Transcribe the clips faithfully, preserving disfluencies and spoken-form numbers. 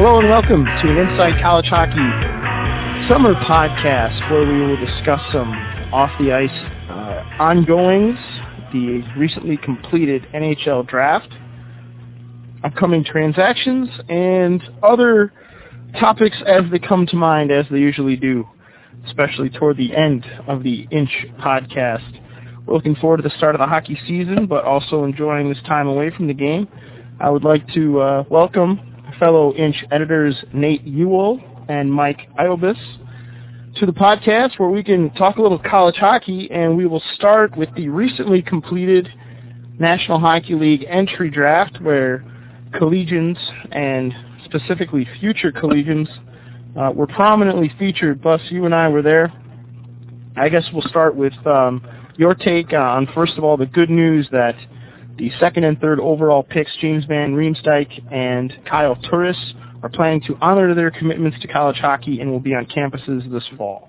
Hello and welcome to an Inside College Hockey summer podcast where we will discuss some off-the-ice uh, ongoings, the recently completed N H L draft, upcoming transactions, and other topics as they come to mind, as they usually do, especially toward the end of the Inch podcast. We're looking forward to the start of the hockey season, but also enjoying this time away from the game. I would like to uh, welcome fellow Inch editors Nate Ewell and Mike Iobis to the podcast where we can talk a little college hockey, and we will start with the recently completed National Hockey League entry draft where collegians and specifically future collegians uh, were prominently featured. Bus, you and I were there. I guess we'll start with um, your take on, first of all, the good news that the second and third overall picks, James Van Riemsdyk and Kyle Turris, are planning to honor their commitments to college hockey and will be on campuses this fall.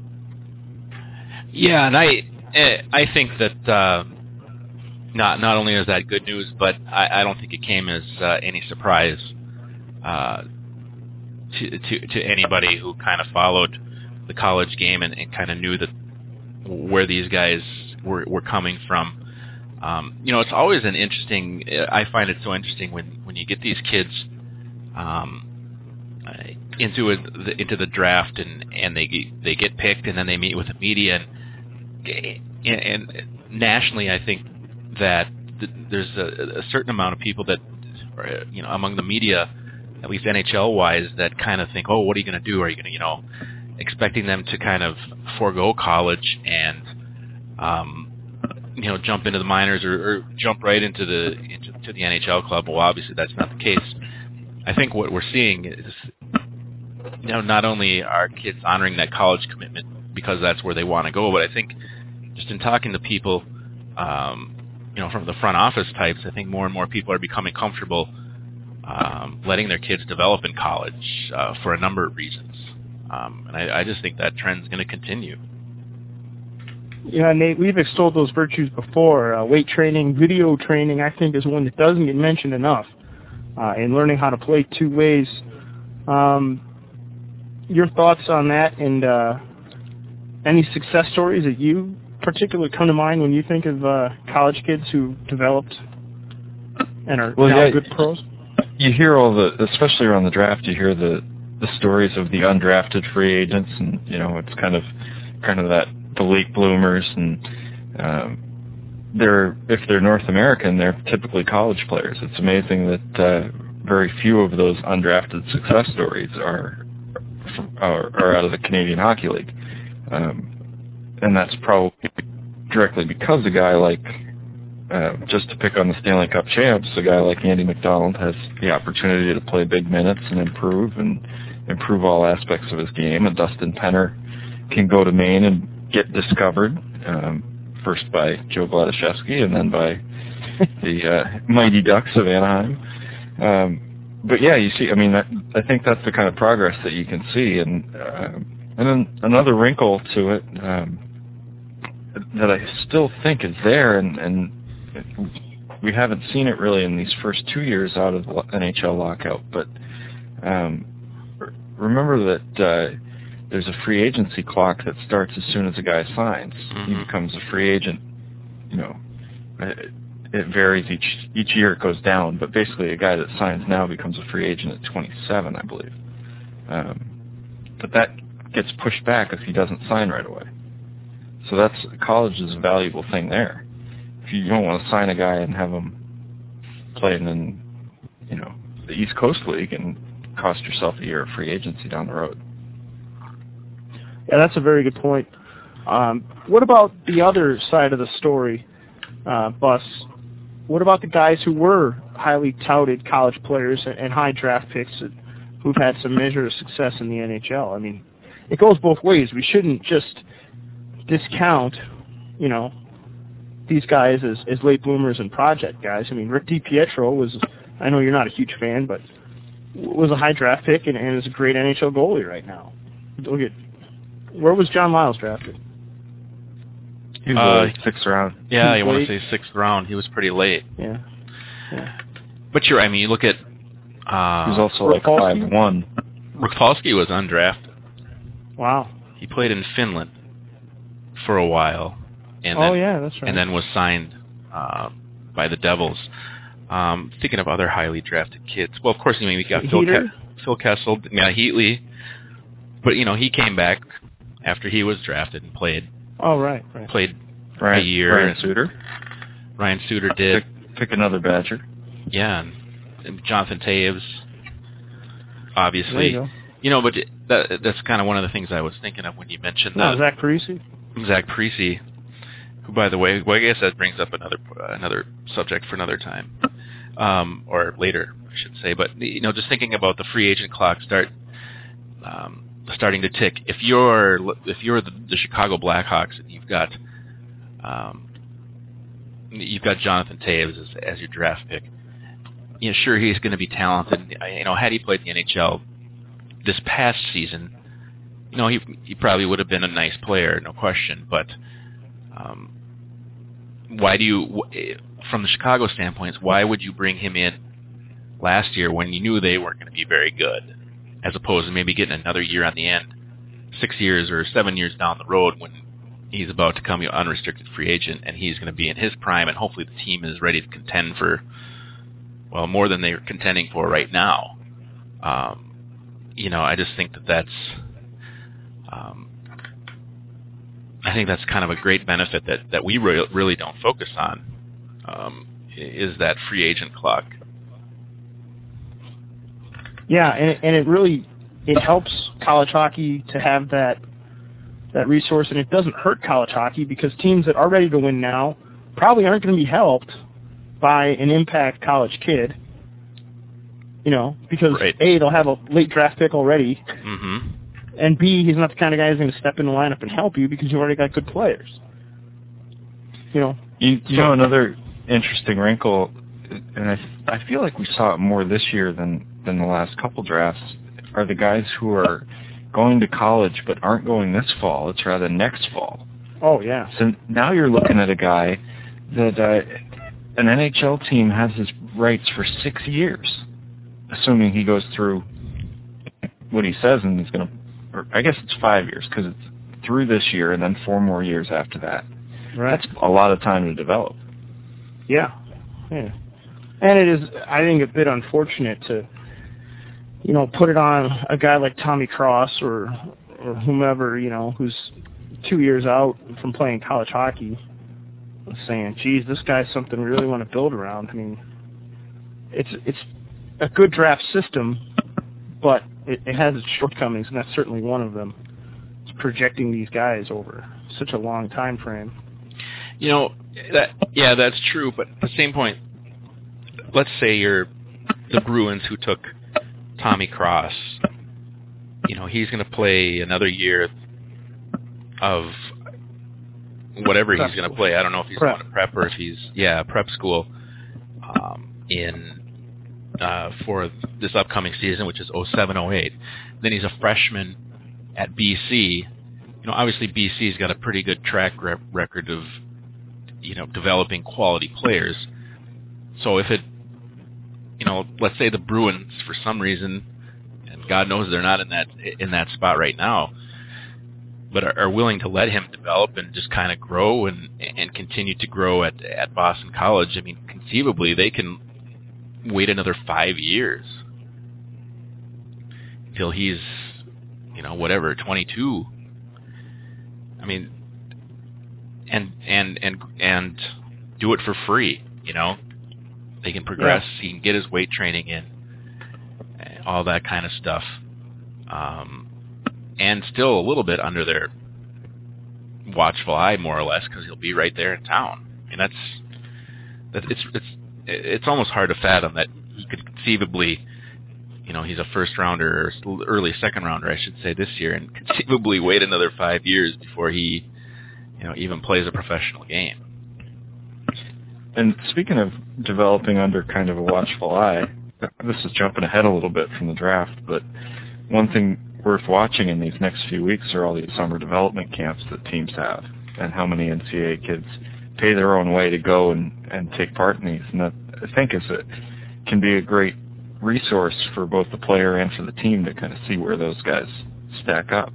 Yeah, and I I think that uh, not not only is that good news, but I, I don't think it came as uh, any surprise uh, to, to to anybody who kind of followed the college game and, and kind of knew that where these guys were, were coming from. Um, you know, it's always an interesting, I find it so interesting when, when you get these kids um, into a, the, into the draft and, and they they get picked and then they meet with the media. And, and, and nationally, I think that th- there's a, a certain amount of people that, are, you know, among the media, at least N H L-wise, that kind of think, oh, what are you going to do? Are you going to, you know, expecting them to kind of forego college and, um, you know, jump into the minors or, or jump right into the into to the N H L club. Well, obviously that's not the case. I think what we're seeing is, you know, not only are kids honoring that college commitment because that's where they want to go, but I think just in talking to people, um, you know, from the front office types, I think more and more people are becoming comfortable um, letting their kids develop in college uh, for a number of reasons. Um, and I, I just think that trend's going to continue. Yeah, Nate, we've extolled those virtues before. Uh, weight training, video training, I think, is one that doesn't get mentioned enough uh, in learning how to play two ways. Um, your thoughts on that, and uh, any success stories that you particularly come to mind when you think of uh, college kids who developed and are well, now yeah, good pros? You hear all the, especially around the draft, you hear the, the stories of the undrafted free agents, and, you know, it's kind of kind of that the late bloomers, and um, they're if they're North American, they're typically college players. It's amazing that uh, very few of those undrafted success stories are are, are out of the Canadian Hockey League, um, and that's probably directly because a guy like uh, just to pick on the Stanley Cup champs, a guy like Andy McDonald has the opportunity to play big minutes and improve and improve all aspects of his game, and Dustin Penner can go to Maine and get discovered, um, first by Joe Gladaszewski and then by the uh, Mighty Ducks of Anaheim. Um, but yeah, you see, I mean, that, I think that's the kind of progress that you can see. And uh, and then another wrinkle to it um, that I still think is there, and, and we haven't seen it really in these first two years out of the N H L lockout, but um, remember that uh, there's a free agency clock that starts as soon as a guy signs. Mm-hmm. He becomes a free agent. You know, it, it varies each each year. It goes down, but basically, a guy that signs now becomes a free agent at twenty-seven, I believe. Um, but that gets pushed back if he doesn't sign right away. So that's college is a valuable thing there. If you don't want to sign a guy and have him playing in, you know, the East Coast League and cost yourself a year of free agency down the road. Yeah, that's a very good point. Um, what about the other side of the story, uh, Bus? What about the guys who were highly touted college players and, and high draft picks that, who've had some measure of success in the N H L? I mean, it goes both ways. We shouldn't just discount, you know, these guys as, as late bloomers and project guys. I mean, Rick DiPietro was, I know you're not a huge fan, but was a high draft pick and, and is a great N H L goalie right now. Look at, where was John Miles drafted? He was uh, sixth round. Yeah, you want to say sixth round. He was pretty late. Yeah. yeah. But you're, I mean, you look at Uh, he was also like five one. Rafalski was undrafted. Wow. He played in Finland for a while. And oh, then, yeah, that's right. And then was signed uh, by the Devils. Um, thinking of other highly drafted kids. Well, of course, I mean, we got Phil, Ke- Phil Kessel, yeah, Heatley. But, you know, he came back after he was drafted and played. Oh, right, right. Played Ryan, a year. Ryan Suter. Ryan Suter did. Pick, pick another Badger. Yeah, and, and Jonathan Taves, obviously. There you go. You know, but that, that's kind of one of the things I was thinking of when you mentioned no, the, Zach Parise. Zach Parise, who, by the way, well, I guess that brings up another another subject for another time, um, or later, I should say. But you know, just thinking about the free agent clock start um, starting to tick. If you're if you're the, the Chicago Blackhawks and you've got um, you've got Jonathan Taves as, as your draft pick, you know, sure, he's going to be talented. You know, had he played the N H L this past season, you know, he he probably would have been a nice player, no question. But um, why do you, from the Chicago standpoint, why would you bring him in last year when you knew they weren't going to be very good, as opposed to maybe getting another year on the end, six years or seven years down the road when he's about to become an unrestricted free agent and he's going to be in his prime and hopefully the team is ready to contend for, well, more than they're contending for right now. Um, you know, I just think that that's, um, I think that's kind of a great benefit that, that we re- really don't focus on, um, is that free agent clock. Yeah, and, and it really, it helps college hockey to have that that resource, and it doesn't hurt college hockey because teams that are ready to win now probably aren't going to be helped by an impact college kid. You know, because right. A, they'll have a late draft pick already, mm-hmm. and B, he's not the kind of guy who's going to step in the lineup and help you because you've already got good players. You know, you, you know another interesting wrinkle, and I I feel like we saw it more this year than than the last couple drafts, are the guys who are going to college but aren't going this fall. It's rather next fall. Oh yeah. So now you're looking at a guy that uh, an N H L team has his rights for six years. Assuming he goes through what he says and he's going to, or I guess it's five years because it's through this year and then four more years after that. Right. That's a lot of time to develop. Yeah. Yeah. And it is, I think, a bit unfortunate to, you know, put it on a guy like Tommy Cross or, or whomever, you know, who's two years out from playing college hockey, saying, geez, this guy's something we really want to build around. I mean, it's, it's, a good draft system, but it, it has its shortcomings, and that's certainly one of them. It's projecting these guys over such a long time frame. You know, that yeah, that's true. But at the same point, let's say you're the Bruins who took Tommy Cross. You know, he's going to play another year of whatever prep he's going to play. I don't know if he's prep. going to prep or if he's yeah prep school um, in. Uh, for this upcoming season, which is oh seven oh eight. Then he's a freshman at B C. You know, obviously B C's got a pretty good track rep- record of, you know, developing quality players. So if it, you know, let's say the Bruins, for some reason, and God knows they're not in that in that spot right now, but are, are willing to let him develop and just kind of grow and and continue to grow at at Boston College. I mean, conceivably they can wait another five years till he's, you know, whatever, twenty-two. I mean, and and and and do it for free. You know, they can progress. Yeah. He can get his weight training in, all that kind of stuff, um, and still a little bit under their watchful eye, more or less, because he'll be right there in town. I mean, that's that. It's it's. It's almost hard to fathom that he could conceivably, you know, he's a first rounder or early second rounder, I should say, this year, and conceivably wait another five years before he, you know, even plays a professional game. And speaking of developing under kind of a watchful eye, this is jumping ahead a little bit from the draft, but one thing worth watching in these next few weeks are all these summer development camps that teams have, and how many N C double A kids pay their own way to go and, and take part in these. And that, I think, is a, can be a great resource for both the player and for the team to kind of see where those guys stack up.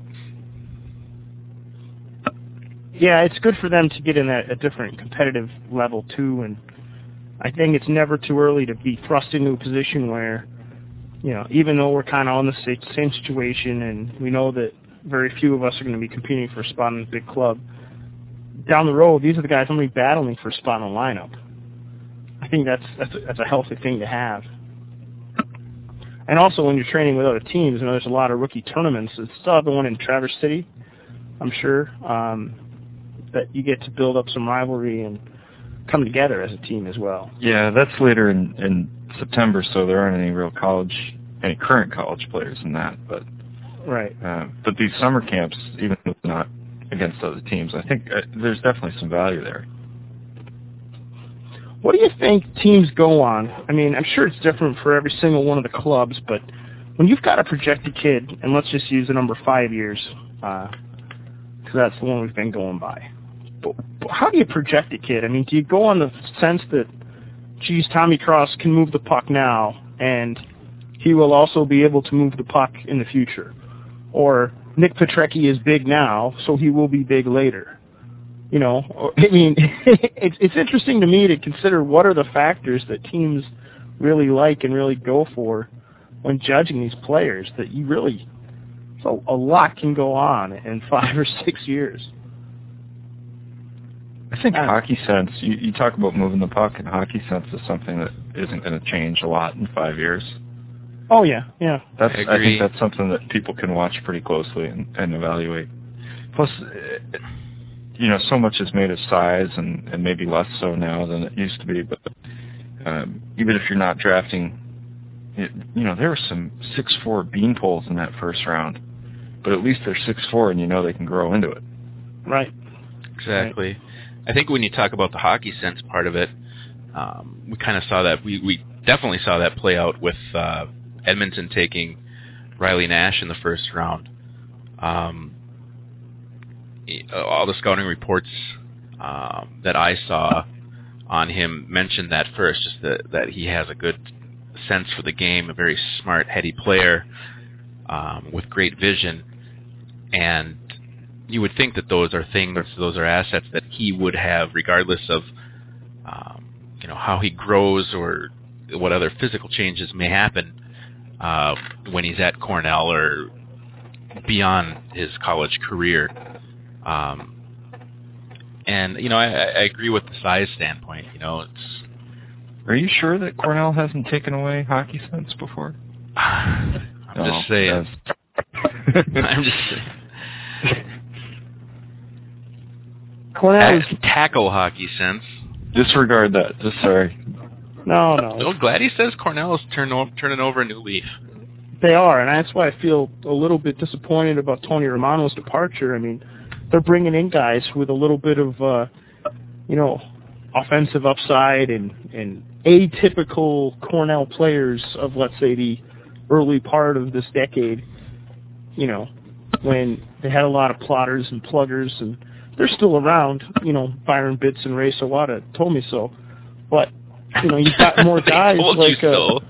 Yeah, it's good for them to get in a, a different competitive level too, and I think it's never too early to be thrust into a position where, you know, even though we're kind of on the same situation and we know that very few of us are going to be competing for a spot in a big club, down the road, these are the guys only battling for a spot in the lineup. I think that's that's a, that's a healthy thing to have. And also when you're training with other teams, you know, there's a lot of rookie tournaments. There's still the one in Traverse City, I'm sure, um, that you get to build up some rivalry and come together as a team as well. Yeah, that's later in, in September, so there aren't any real college, any current college players in that. But right. Uh, but these summer camps, even if not against other teams, I think uh, there's definitely some value there. What do you think teams go on? I mean, I'm sure it's different for every single one of the clubs, but when you've got a projected kid, and let's just use the number five years, because uh, that's the one we've been going by. But, but how do you project a kid? I mean, do you go on the sense that, geez, Tommy Cross can move the puck now, and he will also be able to move the puck in the future? Or Nick Petrecki is big now, so he will be big later. You know, I mean, it's it's interesting to me to consider what are the factors that teams really like and really go for when judging these players. That you really, so a lot can go on in five or six years. I think hockey sense, you, you talk about moving the puck, and hockey sense is something that isn't going to change a lot in five years. Oh, yeah, yeah. That's, I, I think that's something that people can watch pretty closely and, and evaluate. Plus, you know, so much is made of size, and, and maybe less so now than it used to be, but um, even if you're not drafting, it, you know, there were some six foot four beanpoles in that first round, but at least they're six foot four and you know they can grow into it. Right. Exactly. Right. I think when you talk about the hockey sense part of it, um, we kind of saw that. We, we definitely saw that play out with uh, Edmonton taking Riley Nash in the first round. Um, all the scouting reports um, that I saw on him mentioned that first, just that, that he has a good sense for the game, a very smart, heady player um, with great vision, and you would think that those are things, those are assets that he would have, regardless of, um, you know, how he grows or what other physical changes may happen uh, when he's at Cornell or beyond his college career. Um, and you know, I, I agree with the size standpoint. You know, it's. Are you sure that Cornell hasn't taken away hockey sense before? I'm no, just saying. I'm just saying. Cornell is tackle hockey sense. Disregard that. Just sorry. No, no. I'm glad he says Cornell is turn o- turning over a new leaf. They are, and that's why I feel a little bit disappointed about Tony Romano's departure. I mean, they're bringing in guys with a little bit of, uh, you know, offensive upside and, and atypical Cornell players of, let's say, the early part of this decade, you know, when they had a lot of plotters and pluggers, and they're still around. You know, Byron Bitts and Ray Sawada told me so. But, you know, you've got more guys told like... You uh, so.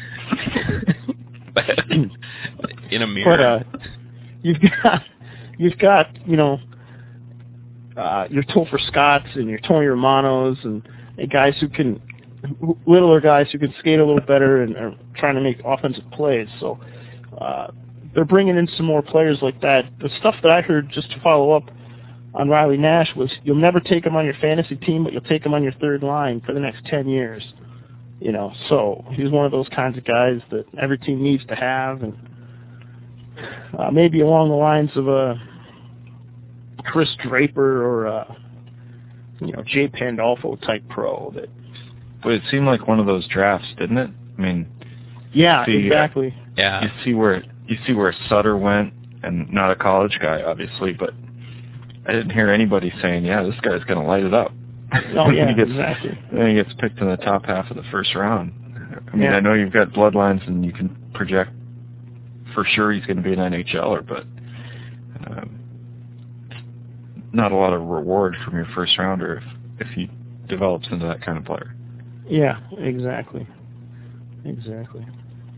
In a mirror. But uh, you've got, you've got, you know, uh, your Topher Scotts and your Tony Romanos and, and guys who can, littler guys who can skate a little better and are trying to make offensive plays. So uh, they're bringing in some more players like that. The stuff that I heard, just to follow up on Riley Nash, was you'll never take him on your fantasy team, but you'll take him on your third line for the next ten years. You know, so he's one of those kinds of guys that every team needs to have, and uh, maybe along the lines of a Chris Draper or a, you know, Jay Pandolfo type pro. That. But it seemed like one of those drafts, didn't it? I mean, yeah, see, exactly. Yeah, you see where you see where Sutter went, and not a college guy, obviously, but I didn't hear anybody saying, "Yeah, this guy's going to light it up." Oh, yeah, he gets, exactly. Then he gets picked in the top half of the first round. I mean, yeah. I know you've got bloodlines and you can project for sure he's going to be an N H L er, but um, not a lot of reward from your first rounder if, if he develops into that kind of player. Yeah, exactly. Exactly.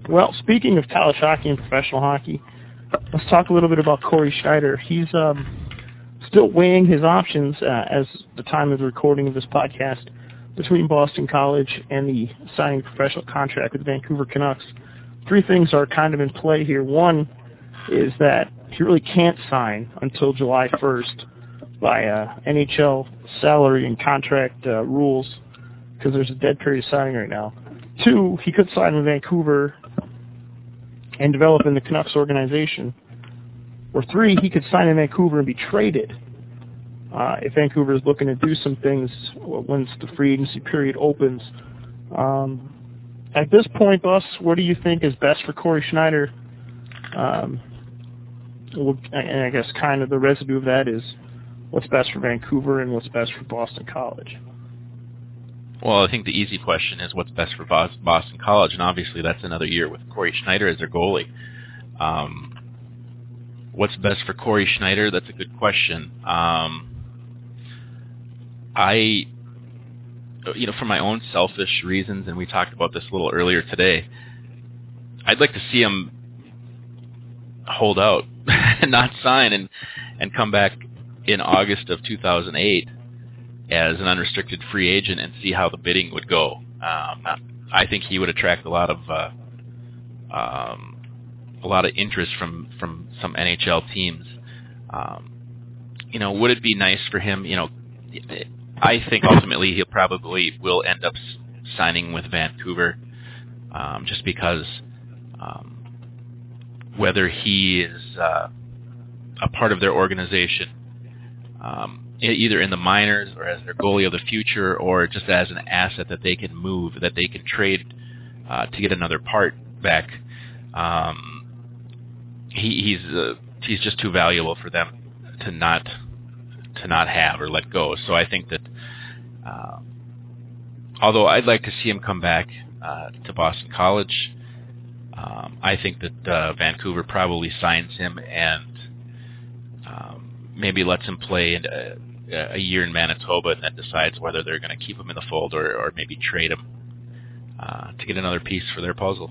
Well, speaking of college hockey and professional hockey, let's talk a little bit about Corey Schneider. He's um, still weighing his options uh, as the time of the recording of this podcast between Boston College and the signing a professional contract with the Vancouver Canucks. Three things are kind of in play here. One is that he really can't sign until July first by uh, N H L salary and contract uh, rules because there's a dead period of signing right now. Two, he could sign with Vancouver and develop in the Canucks organization. Or three, he could sign in Vancouver and be traded uh, if Vancouver is looking to do some things once the free agency period opens. Um, at this point, Bus, what do you think is best for Corey Schneider? Um, well, and I guess kind of the residue of that is what's best for Vancouver and what's best for Boston College. Well, I think the easy question is what's best for Boston College, and obviously that's another year with Corey Schneider as their goalie. Um, what's best for Corey Schneider? That's a good question. Um, I, you know, for my own selfish reasons, and we talked about this a little earlier today, I'd like to see him hold out and not sign and, and come back in August of two thousand eight as an unrestricted free agent and see how the bidding would go. Um, I think he would attract a lot of uh, um, a lot of interest from, from some N H L teams. Um, you know, would it be nice for him? You know, I think ultimately he'll probably will end up signing with Vancouver, um, just because um, whether he is uh, a part of their organization, um, either in the minors or as their goalie of the future, or just as an asset that they can move, that they can trade uh, to get another part back. Um, he, he's uh, he's just too valuable for them to not to not have or let go. So I think that, uh, although I'd like to see him come back uh, to Boston College, um, I think that uh, Vancouver probably signs him and um, maybe lets him play in a, a year in Manitoba and then decides whether they're going to keep him in the fold or, or maybe trade him uh, to get another piece for their puzzle.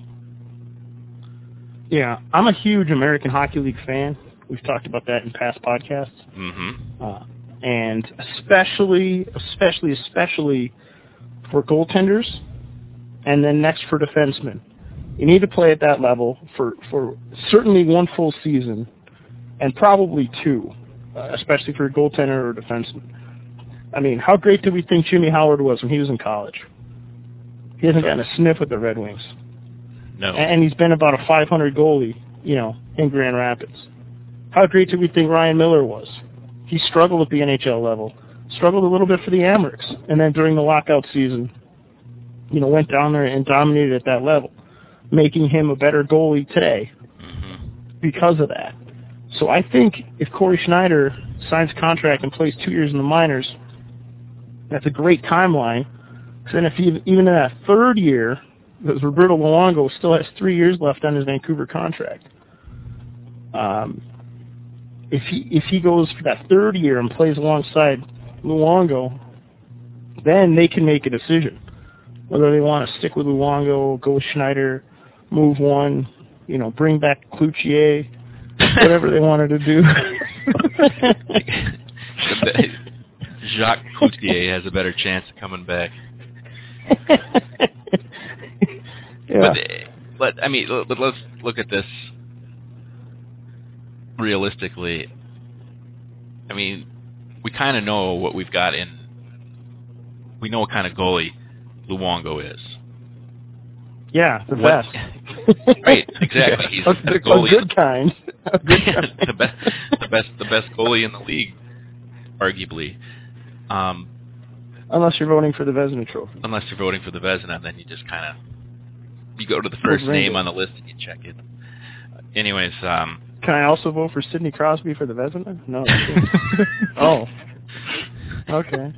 Yeah, I'm a huge American Hockey League fan. We've talked about that in past podcasts. Mm-hmm. Uh, and especially, especially, especially for goaltenders, and then next for defensemen. You need to play at that level for, for certainly one full season, and probably two, uh, especially for a goaltender or a defenseman. I mean, how great did we think Jimmy Howard was when he was in college? He hasn't gotten a sniff with the Red Wings. No. And he's been about a five hundred goalie, you know, in Grand Rapids. How great did we think Ryan Miller was? He struggled at the N H L level, struggled a little bit for the Amerks, and then during the lockout season, you know, went down there and dominated at that level, making him a better goalie today mm-hmm. because of that. So I think if Corey Schneider signs a contract and plays two years in the minors, that's a great timeline. Because then if he, even in that third year, because Roberto Luongo still has three years left on his Vancouver contract. Um, if he if he goes for that third year and plays alongside Luongo, then they can make a decision whether they want to stick with Luongo, go with Schneider, move one, you know, bring back Cloutier, whatever they wanted to do. Jacques Cloutier has a better chance of coming back. Yeah. But, let, I mean, let, let's look at this realistically. I mean, we kind of know what we've got in. We know what kind of goalie Luongo is. Yeah, the what, best. Right, exactly. He's a, the goalie. A good kind. A good kind. the best, the best, the best goalie in the league, arguably. Um, unless you're voting for the Vezina Trophy. Unless you're voting for the Vezina, then you just kind of you go to the first name on the list and you check it. Anyways, um, can I also vote for Sidney Crosby for the Vezina? No. Oh. Okay.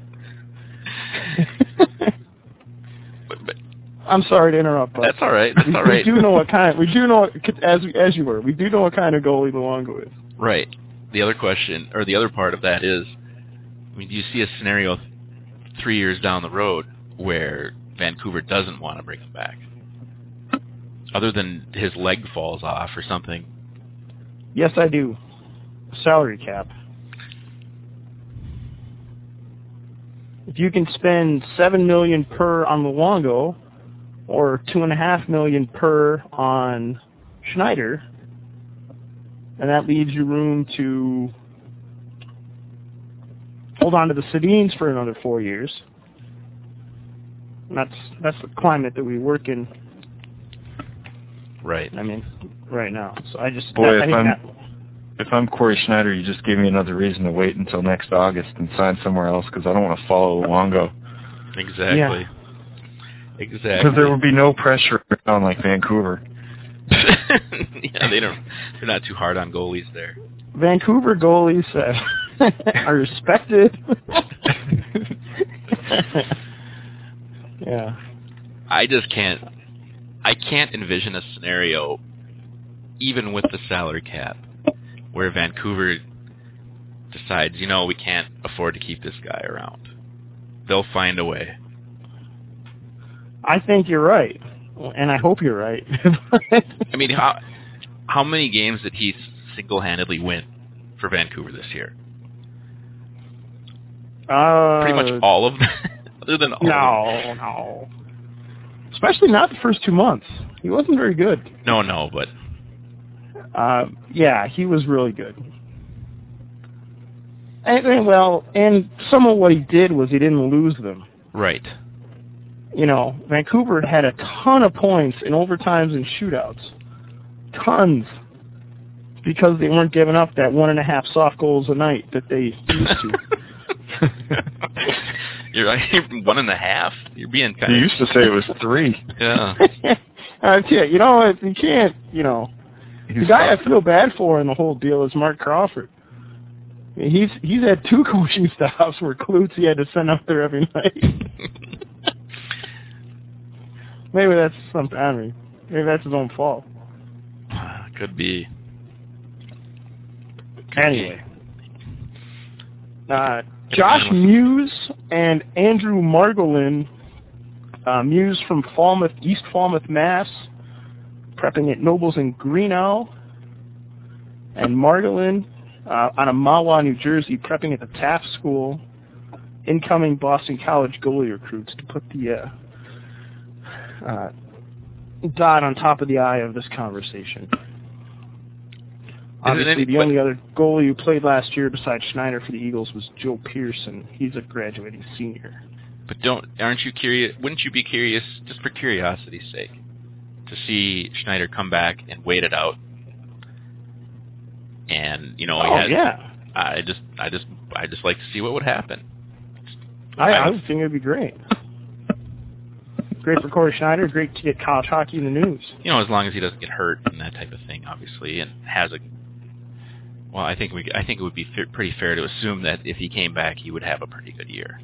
but, but, I'm sorry to interrupt. But that's all right. That's we, all right. We do know what kind. We do know as as you were. We do know what kind of goalie Luongo is. Right. The other question, or the other part of that is, I mean, do you see a scenario three years down the road where Vancouver doesn't want to bring him back? Other than his leg falls off or something. Yes, I do. Salary cap. If you can spend seven million dollars per on Luongo, or two and a half million per on Schneider, and that leaves you room to hold on to the Sedins for another four years. And that's that's the climate that we work in. Right. I mean, right now. So I just Boy, that, I if think I'm that, if I'm Corey Schneider, you just gave me another reason to wait until next August and sign somewhere else because I don't want to follow Luongo. Exactly. Yeah. Exactly. Because there would be no pressure on like Vancouver. Yeah, they don't. They're not too hard on goalies there. Vancouver goalies uh, are respected. Yeah. I just can't. I can't envision a scenario, even with the salary cap, where Vancouver decides, you know, we can't afford to keep this guy around. They'll find a way. I think you're right, and I hope you're right. I mean, how how many games did he single-handedly win for Vancouver this year? Uh, Pretty much all of them, other than all no, of them. no. Especially not the first two months. He wasn't very good. No, no, but Uh, yeah, he was really good. And, and, well, and some of what he did was he didn't lose them. right. You know, Vancouver had a ton of points in overtimes and shootouts. Tons. Because they weren't giving up that one and a half soft goals a night that they used to. You're right. One and a half. You're being kind You of. used to say it was three. Yeah. uh, yeah, you know, you can't, you know. He's The guy tough. I feel bad for in the whole deal is Mark Crawford. I mean, he's he's had two coaching staffs where Klutz he had to send out there every night. Maybe that's some pattern. Maybe that's his own fault. Could be. Anyway, uh, Josh Muse and Andrew Margolin, uh, Muse from Falmouth, East Falmouth, Mass, prepping at Nobles in Greenough, and Margolin uh, out of Mahwah, New Jersey, prepping at the Taft School, incoming Boston College goalie recruits to put the uh, uh, dot on top of the I of this conversation. Obviously, it, the only other goalie who played last year besides Schneider for the Eagles was Joe Pearson. He's a graduating senior. But don't aren't you curious? Wouldn't you be curious, just for curiosity's sake, to see Schneider come back and wait it out? And you know, he Oh, had, yeah. I just, I just, I just like to see what would happen. I, I would think it would be great. Great for Corey Schneider. Great to get college hockey in the news. You know, as long as he doesn't get hurt and that type of thing, obviously, and has a. Well, I think we, I think it would be f- pretty fair to assume that if he came back, he would have a pretty good year.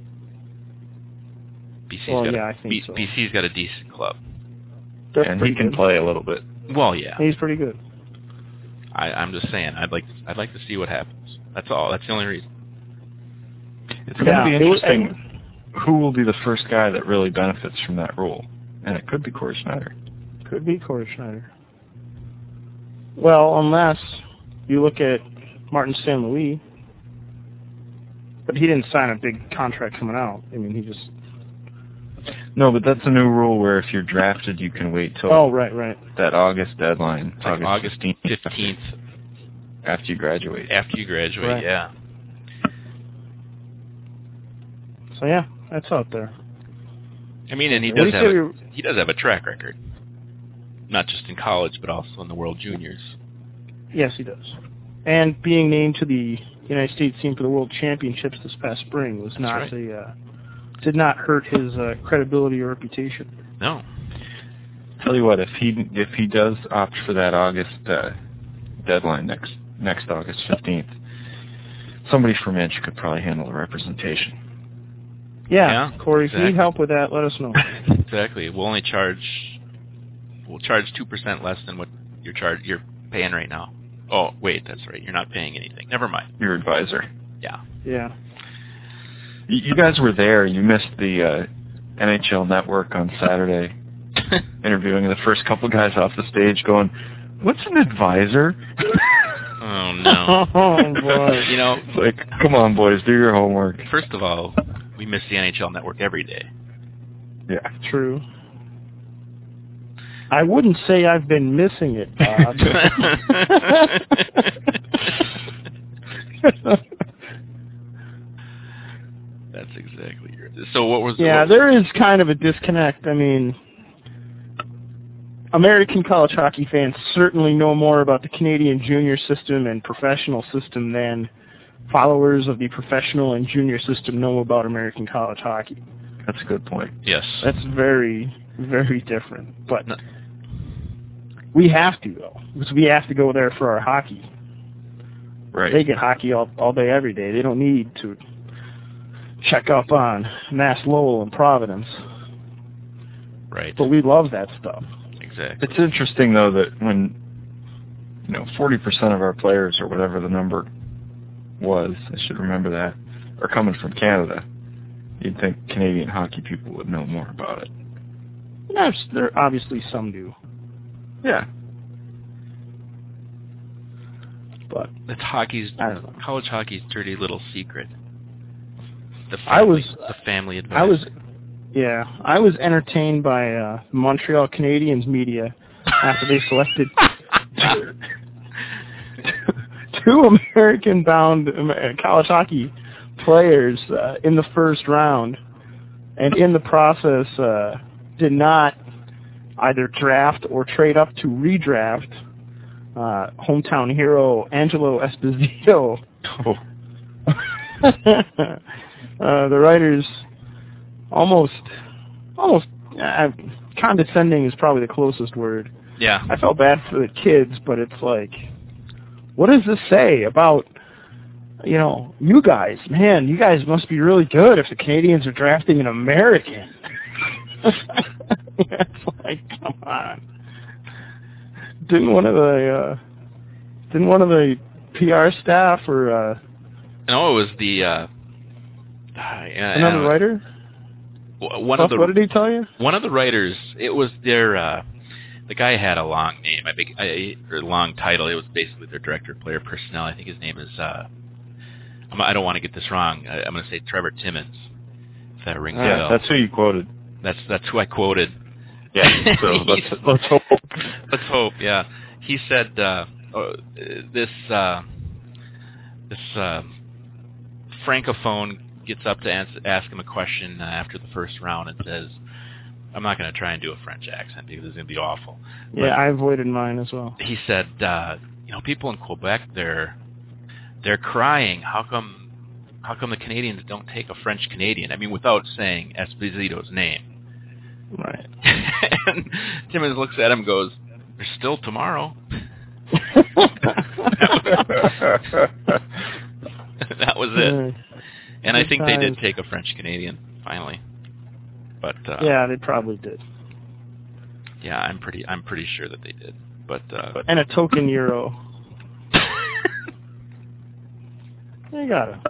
B C's Well, got yeah, a, I think B, so. B C's got a decent club. That's And pretty he can good. play a little bit. Well, yeah. He's pretty good. I, I'm just saying, I'd like, I'd like to see what happens. That's all. That's the only reason. It's going to Yeah, be it was- interesting who will be the first guy that really benefits from that role. And it could be Corey Schneider. Could be Corey Schneider. Well, unless you look at Martin Saint Louis, but he didn't sign a big contract coming out. I mean, he just. No, but that's a new rule where if you're drafted, you can wait till Oh, right, right. that August deadline, It's like August fifteenth, fifteenth after you graduate. after you graduate. Right. Yeah. So yeah, that's out there. I mean, and he What do does you have say a, we- he does have a track record, not just in college but also in the World Juniors. Yes, he does. And being named to the United States team for the World Championships this past spring was That's not right. a uh, did not hurt his uh, credibility or reputation. No. Tell you what, if he if he does opt for that August uh, deadline next next August fifteenth, somebody from Inch could probably handle the representation. Yeah, Yeah, Corey, if you exactly. need help with that, let us know. Exactly. We'll only charge we'll charge two percent less than what you're charge you're paying right now. Oh, wait, that's right. You're not paying anything. Never mind. Your advisor. Yeah. Yeah. You, you guys were there. You missed the uh, N H L Network on Saturday interviewing the first couple guys off the stage going, what's an advisor? Oh, no. Oh, boy. You know, it's like, come on, boys, do your homework. First of all, we miss the N H L Network every day. Yeah, true. I wouldn't say I've been missing it, Bob. That's exactly right. So what was... Yeah, what was, there is kind of a disconnect. I mean, American college hockey fans certainly know more about the Canadian junior system and professional system than followers of the professional and junior system know about American college hockey. That's a good point. Yes. That's very, very different. But no. we have to, though, because we have to go there for our hockey. Right. They get hockey all, all day, every day. They don't need to check up on Mass Lowell and Providence. Right. But we love that stuff. Exactly. It's interesting, though, that when, you know, forty percent of our players, or whatever the number was, I should remember that, are coming from Canada, you'd think Canadian hockey people would know more about it. There's, there obviously some do. Yeah. But it's hockey's, I don't know. college hockey's dirty little secret. The family, I was, the family advice. I was, yeah, I was entertained by uh, Montreal Canadiens media after they selected two, two American-bound college hockey players uh, in the first round, and in the process uh, did not either draft or trade up to redraft uh, hometown hero Angelo Esposito. Oh. uh, the writers almost, almost uh, condescending is probably the closest word. Yeah. I felt bad for the kids, but it's like, what does this say about, you know, you guys? Man, you guys must be really good if the Canadians are drafting an American. It's like, come on. Didn't one of the uh, didn't one of the P R staff or uh, no, it was the uh, another writer? One Buff, of the what did he tell you? One of the writers. It was their. Uh, the guy had a long name, I think, a long title. It was basically their director of player personnel. I think his name is. Uh, I don't want to get this wrong. I, I'm going to say Trevor Timmons. If that rings a Yeah, bell. that's who you quoted. That's that's who I quoted. Yeah, so let's, let's hope. Let's hope. Yeah, he said uh, oh, this uh, this uh, francophone gets up to answer, ask him a question uh, after the first round and says, "I'm not going to try and do a French accent because it's going to be awful." But yeah, I avoided mine as well. He said, uh, "You know, people in Quebec, they're they're crying. How come how come the Canadians don't take a French Canadian?" I mean, without saying Esposito's name. Right. And Timmons looks at him and goes, "There's still tomorrow." That was it. And I think they did take a French Canadian finally. But uh, yeah, they probably did. Yeah, I'm pretty I'm pretty sure that they did. But uh, and a token euro. You got it.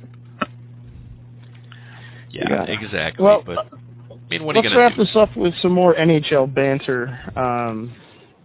Yeah, exactly. Well, but I mean, what let's are you going wrap to do? this up with some more N H L banter. Um,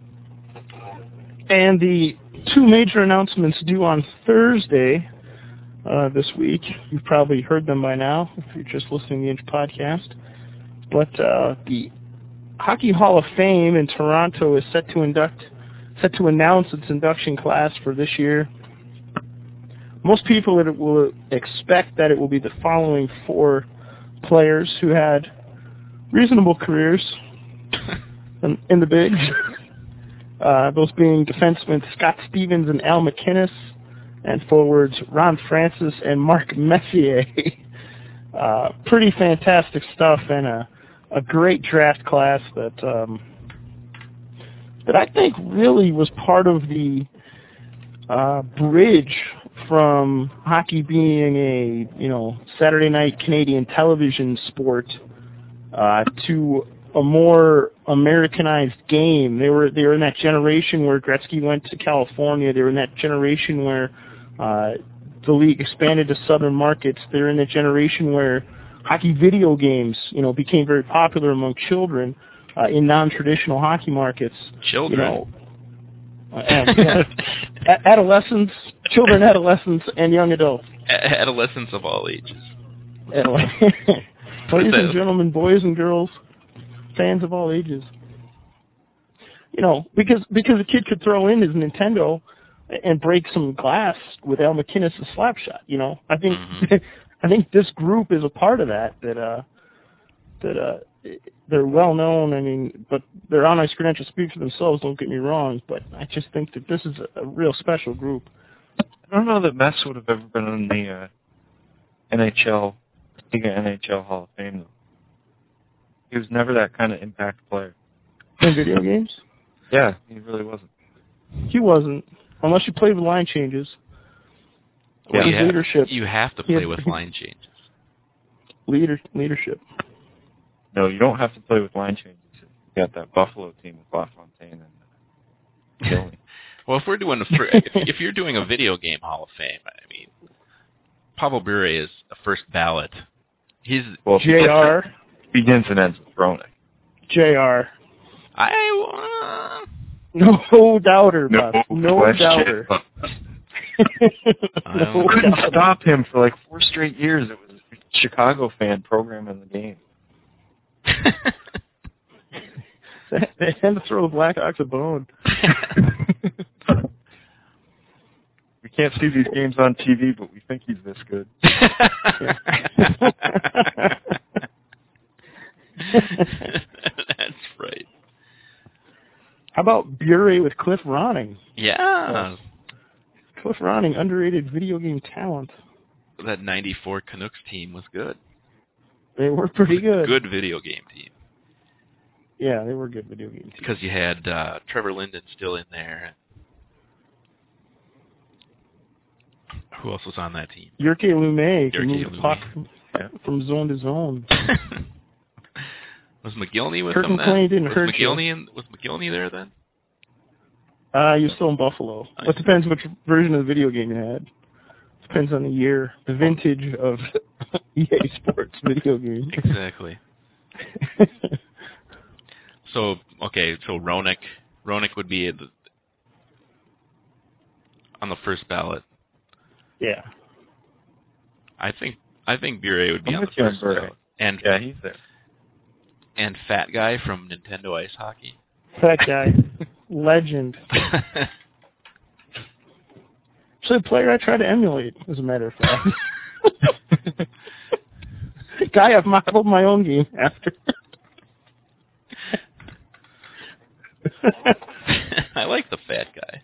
and the two major announcements due on Thursday uh, this week. You've probably heard them by now if you're just listening to the Inch podcast. But uh, the Hockey Hall of Fame in Toronto is set to induct, set to announce its induction class for this year. Most people will expect that it will be the following four players who had reasonable careers in, in the bigs. Uh, those being defensemen Scott Stevens and Al McInnes, and forwards Ron Francis and Mark Messier. Uh, pretty fantastic stuff, and a, a great draft class that um, that I think really was part of the uh, bridge from hockey being a you know Saturday night Canadian television sport uh, to a more Americanized game. They were they were in that generation where Gretzky went to California. They were in that generation where uh, the league expanded to southern markets. They were in that generation where hockey video games you know became very popular among children. uh, in non-traditional hockey markets. Children. You know, and, yeah, a- adolescents, children, adolescents, and young adults. A- adolescents of all ages. Ladies and gentlemen, boys and girls, fans of all ages. You know, because because a kid could throw in his Nintendo and break some glass with Al McInnes' slap shot. You know, I think mm-hmm. I think this group is a part of that. That uh, that uh, they're well known. I mean, but their on-ice credentials speak for themselves. Don't get me wrong, but I just think that this is a, a real special group. I don't know that Mess would have ever been in the uh, N H L, Liga N H L Hall of Fame, though. He was never that kind of impact player. In video games? Yeah, he really wasn't. He wasn't, unless you played with line changes. Well, his you, have, leadership. you have to play with line changes. Leader, leadership. No, you don't have to play with line changes. You got that Buffalo team with LaFontaine and Gilney. Well, if we're doing a, if, if you're doing a video game Hall of Fame, I mean, Pavel Bure is a first ballot. He's well, J R begins and ends with Roenick. J R I uh, no doubter, no, Bob. No doubter. no couldn't doubt. Stop him for like four straight years. It was a Chicago fan programming the game. They had to throw the Blackhawks a bone. We can't see these games on T V, but we think he's this good. That's right. How about Bure with Cliff Ronning? Yeah. Cliff Ronning, underrated video game talent. That ninety-four Canucks team was good. They were pretty good. Good video game team. Yeah, they were good video game teams. Because you had uh, Trevor Linden still in there. Who else was on that team? Jyrki Lumme. Jyrki moved the puck from, yeah. from zone to zone. Was McGillney with Kirk them McLean then? didn't was hurt McGillney you. in, was McGillney there then? Uh, he was still in Buffalo. Nice. It depends which version of the video game you had. Depends on the year, the vintage of E A Sports video game. Exactly. So, okay, so Roenick, Roenick would be the, on the first ballot. Yeah. I think I think Bure would be I'm on the first ballot. And yeah, he's there. And Fat Guy from Nintendo Ice Hockey. Fat Guy, legend. Actually, a player I try to emulate, as a matter of fact. Guy I've modeled my own game after. I like the Fat Guy.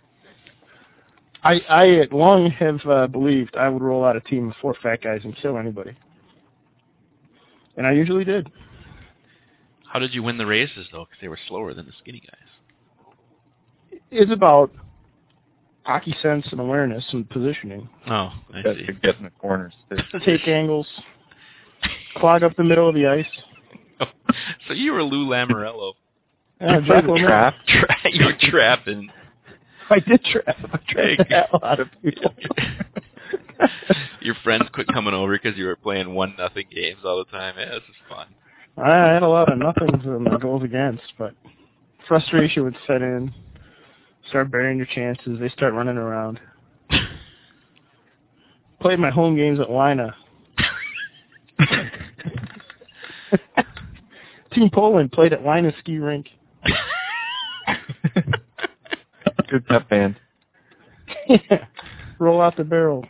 I I long have uh, believed I would roll out a team of four fat guys and kill anybody. And I usually did. How did you win the races, though? Because they were slower than the skinny guys. It's about hockey sense and awareness and positioning. Oh, I Got see. to get in the corners. Take angles. Clog up the middle of the ice. Oh, so you were Lou Lamoriello. Yeah, you played trap. Tra- you were trapped in... I did trap. I trapped the hell out of people. Your friends quit coming over because you were playing one nothing games all the time. Yeah, this is fun. I had a lot of nothings and goals against, but frustration would set in. Start burying your chances. They start running around. Played my home games at Lina. Team Poland played at Lina Ski Rink. Good pep band. Yeah. Roll out the barrel.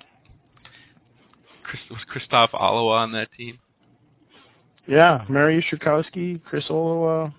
Chris, was Christoph Alowa on that team? Yeah, Mariusz Szurkowski, Chris Olowa.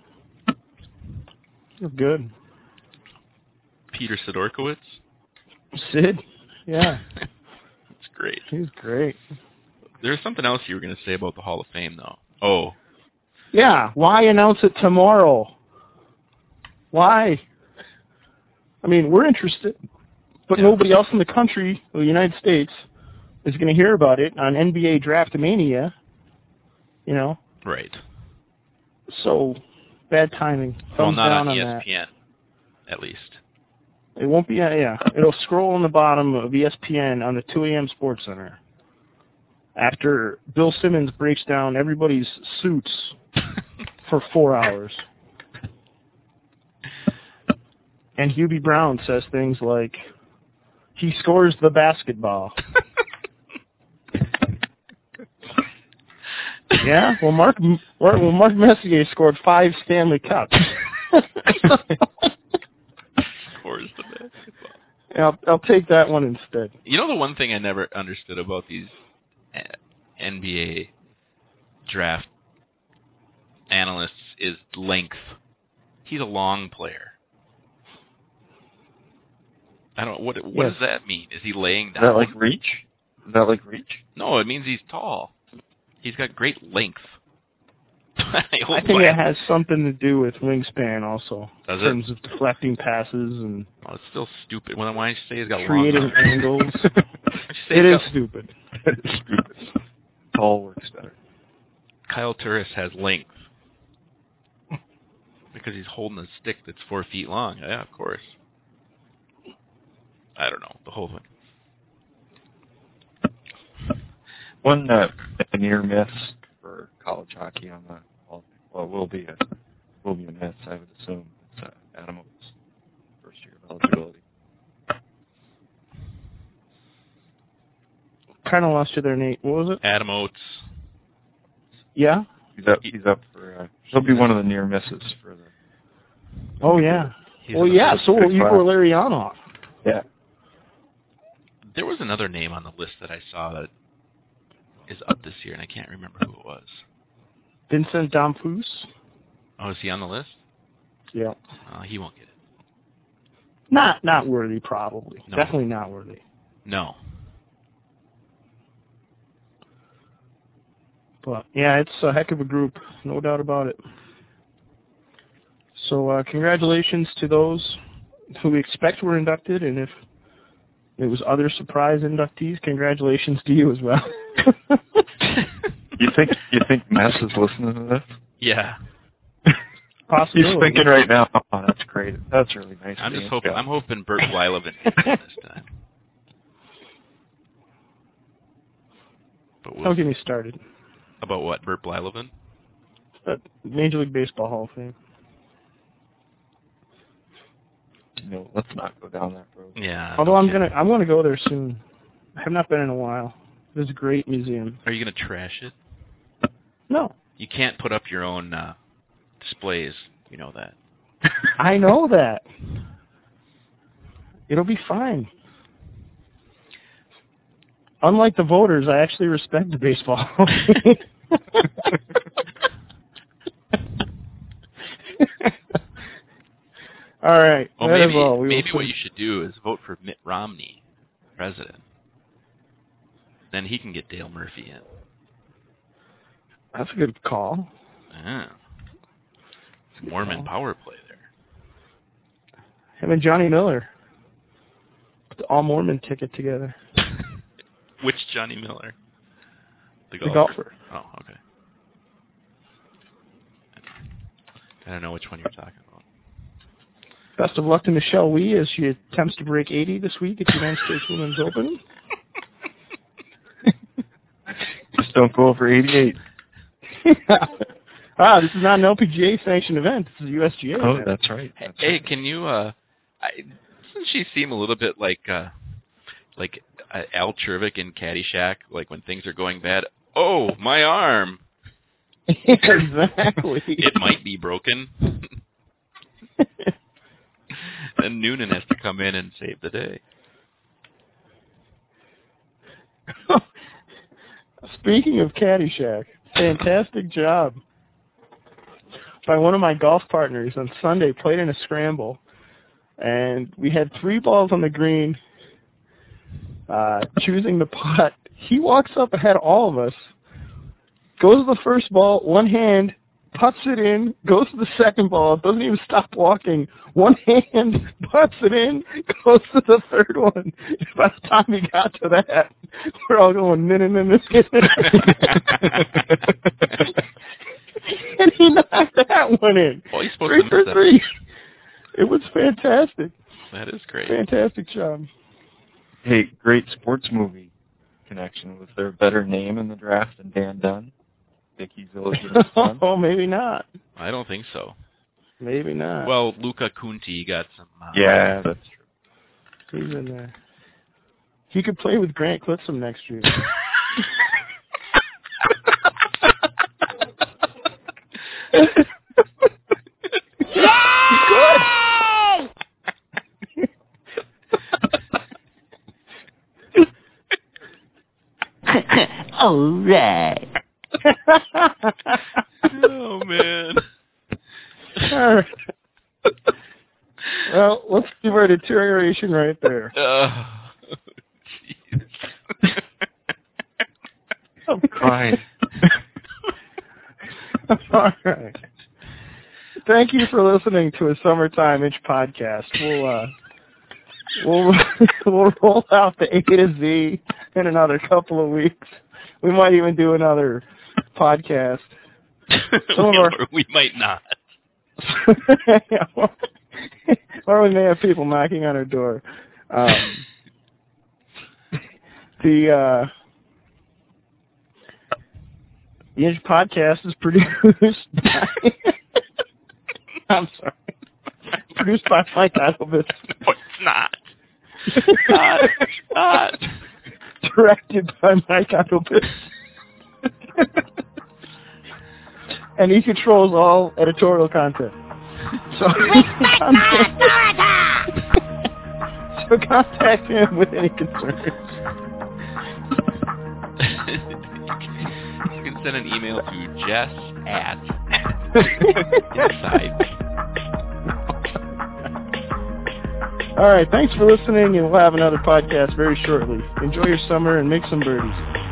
Good. Peter Sidorkowitz? Sid? Yeah. That's great. He's great. There's something else you were going to say about the Hall of Fame, though. Oh. Yeah, why announce it tomorrow? Why? I mean, we're interested, but yeah. Nobody else in the country, the United States, is going to hear about it on N B A Draft-Mania, you know? Right. So, bad timing. Thumbs well, not down on E S on P N, at least. It won't be, uh, yeah. It'll scroll on the bottom of E S P N on the two a.m. Sports Center after Bill Simmons breaks down everybody's suits for four hours. And Hubie Brown says things like, he scores the basketball. Yeah? Well, Mark well, Mark Messier scored five Stanley Cups. Scores the basketball. I'll, I'll take that one instead. You know the one thing I never understood about these N B A draft analysts is length. He's a long player. I don't. What what yes. does that mean? Is he laying down? Is that like reach? Is that like reach? No, it means he's tall. He's got great length. I, I think it has something to do with wingspan also. Does in terms it? of deflecting passes and... Oh, it's still stupid. Why don't you say he's got creating long angles. It is got... stupid. It is stupid. Tall works better. Kyle Turris has length. Because he's holding a stick that's four feet long. Yeah, of course. I don't know. The whole thing. One uh, near miss for college hockey on the well, well will be a will be a miss. I would assume it's uh, Adam Oates' first year of eligibility. Kind of lost you there, Nate. What was it? Adam Oates. Yeah. He's up. He's up for. Uh, he'll be one of the near misses for the. Oh yeah. He's well, yeah. So will Igor Larionov. Yeah. There was another name on the list that I saw that is up this year, and I can't remember who it was. Vincent Damphousse. Oh, is he on the list? Yeah. Uh, he won't get it. Not not worthy, probably. No. Definitely not worthy. No. But, yeah, it's a heck of a group. No doubt about it. So, uh, congratulations to those who we expect were inducted, and if it was other surprise inductees, congratulations to you as well. you think you think Mess is listening to this? Yeah. Possibly. He's thinking right now, oh, that's great. That's really nice. I'm just hoping. I'm hoping Bert Blyleven gets it this time. But we'll Don't get me started. About what, Bert Blyleven? Uh, Major League Baseball Hall of Fame. No, let's not go down that road. Yeah. Although no I'm kidding. gonna, I'm gonna go there soon. I have not been in a while. It's a great museum. Are you gonna trash it? No. You can't put up your own uh, displays. You know that. I know that. It'll be fine. Unlike the voters, I actually respect the baseball. All right. Well, maybe all, we maybe what you should do is vote for Mitt Romney, president. Then he can get Dale Murphy in. That's a good call. Yeah. Mormon power play there. Him and Johnny Miller. Put the all Mormon ticket together. Which Johnny Miller? The golfer. The golfer. Oh, okay. I don't know which one you're talking about. Best of luck to Michelle Wee as she attempts to break eighty this week at the United States Women's Open. Just don't go over eighty-eight. Ah, this is not an L P G A sanctioned event. This is a U S G A Oh, event. that's right. That's hey, right. can you? Uh, I, doesn't she seem a little bit like uh, like uh, Al Chervik in Caddyshack? Like when things are going bad. Oh, my arm. Exactly. It might be broken. Then Noonan has to come in and save the day. Speaking of Caddyshack, fantastic job by one of my golf partners on Sunday. Played in a scramble, and we had three balls on the green, uh, choosing the putt. He walks up ahead of all of us, goes to the first ball, one hand, putts it in, goes to the second ball, doesn't even stop walking, one hand, putts it in, goes to the third one. By the time he got to that, we're all going, no, no, no, no. And he knocked that one in. Well, he's supposed three to for miss that. three. It was fantastic. That is great. Fantastic job. Hey, great sports movie connection. Was there a better name in the draft than Dan Dunn? Dickie Zilligan's son? Oh, maybe not. I don't think so. Maybe not. Well, Luca Kunti got some. Uh, Yeah, that's true. He's in there. He could play with Grant Clitsome next year. Good. All right. Oh man. All right. Well, let's give our deterioration right there. Oh, jeez. I'm crying. All right. Thank you for listening to a Summertime Itch podcast. We'll uh, we'll we'll roll out the A to Z in another couple of weeks. We might even do another podcast. Some of our... We might not. Or we may have people knocking on our door. Um, the uh, the Itch podcast is produced by... I'm sorry. Produced by Mike Idlebus. No, it's not. not. Not. Directed by Mike Idlebus. And he controls all editorial content. So, contact, so contact him with any concerns. You can send an email to Jess at Inside. All right, thanks for listening, and we'll have another podcast very shortly. Enjoy your summer and make some birdies.